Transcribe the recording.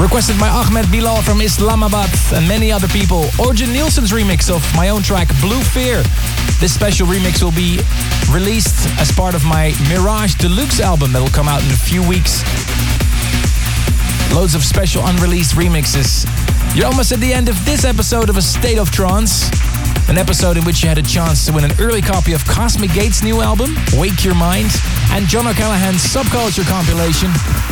requested by Ahmed Bilal from Islamabad and many other people. Orjan Nielsen's remix of my own track, Blue Fear. This special remix will be released as part of my Mirage Deluxe album that will come out in a few weeks. Loads of special unreleased remixes. You're almost at the end of this episode of A State of Trance. An episode in which you had a chance to win an early copy of Cosmic Gate's new album, Wake Your Mind, and John O'Callaghan's Subculture compilation.